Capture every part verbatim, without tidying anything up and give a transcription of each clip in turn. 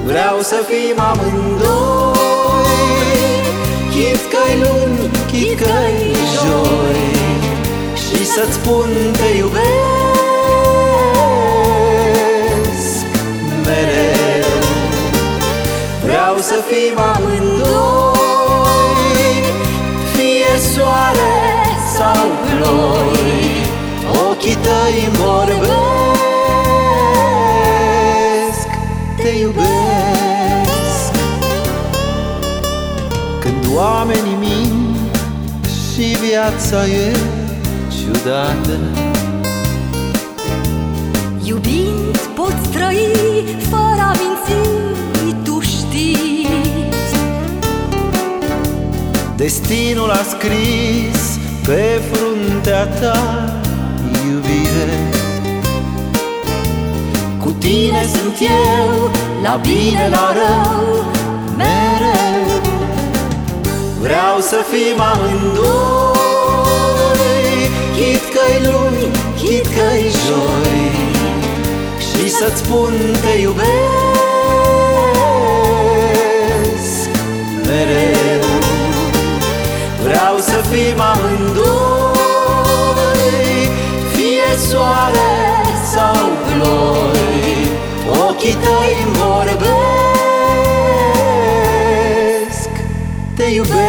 Vreau să fim amândoi, chit că-i luni, chit că-i joi, și să-ți spun te iubesc mereu. Vreau să fim amândoi, fie soare sau ploi, ochii tăi-mi vorbesc, te iubesc. Când oamenii mint și viața e ciudată, iubind poți trăi fără a minți, tu știi. Destinul a scris pe fruntea ta iubire. Cu tine sunt eu, la bine, la rău, mereu. Vreau să fim amândoi, chit că-i luni, chit că-i joi, și să-ți spun te iubesc mereu. Vreau să fim amândoi, fie soare sau ploi, ochii tăi-mi vorbesc, te iubesc.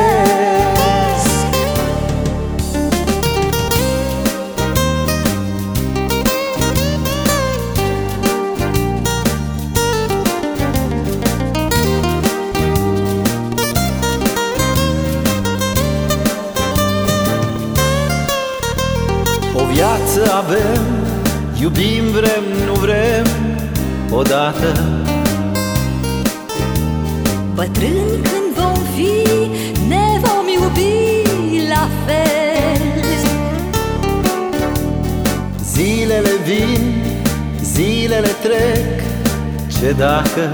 O viață avem, iubim, vrem, nu vrem, odată. Bătrâni când vom fi, ne vom iubi la fel. Zilele vin, zilele trec, ce dacă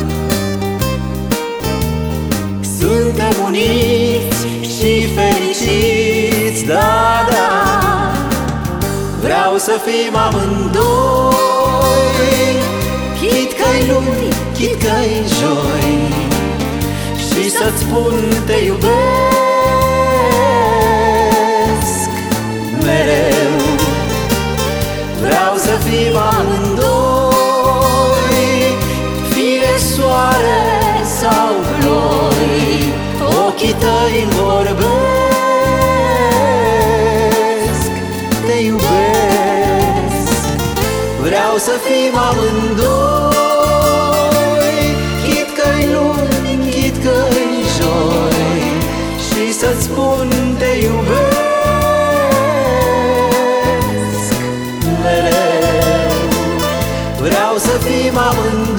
suntem uniți și fericiți, da, da. Vreau să fim amândoi, chit că-i luni, chit că-i joi, și să-ți spun te iubesc mereu. Vreau să fim amândoi, fie soare sau ploi, ochii tăi-mi vorbesc, te iubesc. Vreau să fim amândoi, chit că-i luni, chit că-i joi, și să-ți spun te iubesc mereu. Vreau să fim amândoi,